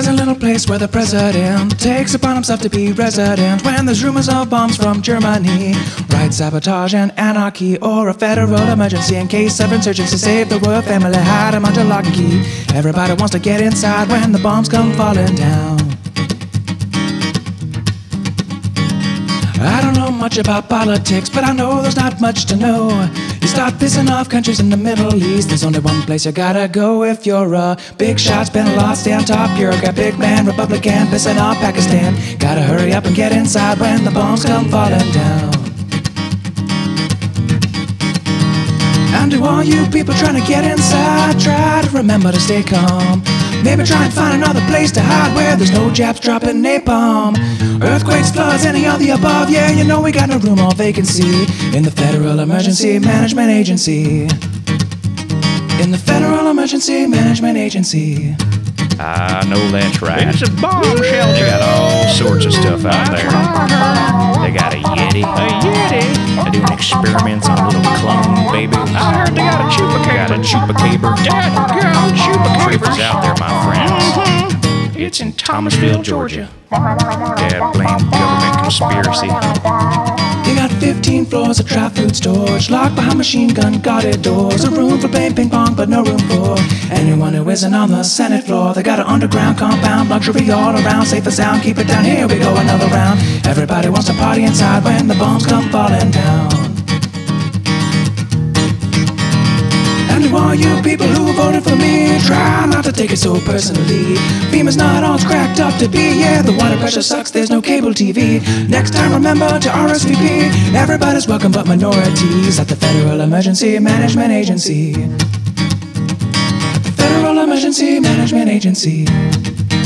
There's a little place where the president takes upon himself to be resident when there's rumors of bombs from Germany, right sabotage and anarchy, or a federal emergency in case of insurgency. Save the world, family, hide them under lock and key. Everybody wants to get inside when the bombs come falling down. I don't know much about politics, but I know there's not much to know. You start pissing off countries in the Middle East, there's only one place you gotta go if you're a big shot, spend a lot, stay on top. You're a big man, Republican, pissing off Pakistan. Gotta hurry up and get inside when the bombs come falling down. And to all you people trying to get inside, try to remember to stay calm. Maybe try and find another place to hide where there's no Japs dropping napalm. Earthquakes, floods, any of the above, yeah, you know we got no room or vacancy in the Federal Emergency Management Agency. In the Federal Emergency Management Agency. I know that's right. It's a bombshell. They got all sorts of stuff out there. They got a Yeti. A Yeti? They're doing experiments on little clone babies. I heard they got a chupacabra. Got a chupacabra. Dadgum Truth is chupacabra. out there, my friends. It's in Thomasville, Georgia. Dad blamed government conspiracy. You got 15 floors of dry food storage, locked behind machine gun guarded doors. A room for playing ping pong, but no room for anyone who isn't on the Senate floor. They got an underground compound, luxury all around, safe and sound. Keep it down, here we go, another round. Everybody wants to party inside when the bombs come falling down. And to all you people who voted for me, try not to take it so personally. FEMA's not all it's cracked up to be. Yeah, the water pressure sucks, there's no cable TV. Next time remember to RSVP. Everybody's welcome but minorities at the Federal Emergency Management Agency. At the Federal Emergency Management Agency.